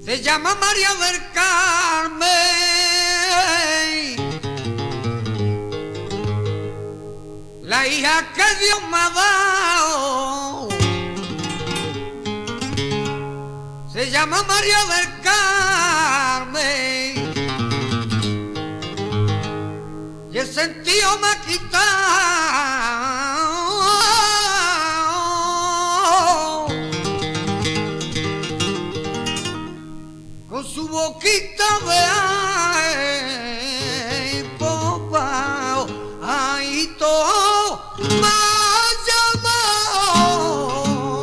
se llama María del Carmen, la hija que Dios me ha dado. Se llama María del Carmen y el sentido me ha quitado. Con su boquita de popa, ahí todo me ha llamado.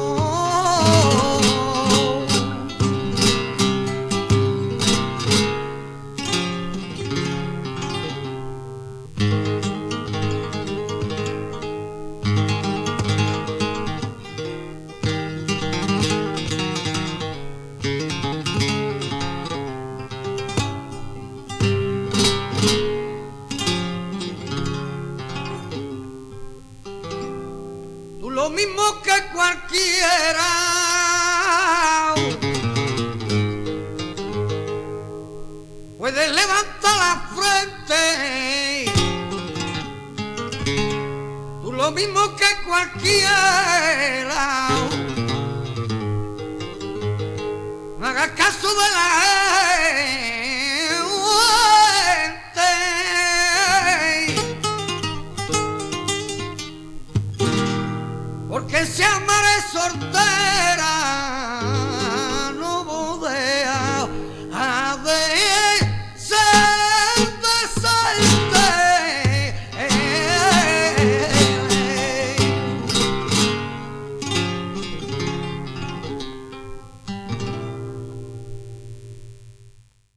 Lo mismo que cualquiera puedes levantar la frente, tú lo mismo que cualquiera, no hagas caso de la gente, porque se amaré sorteo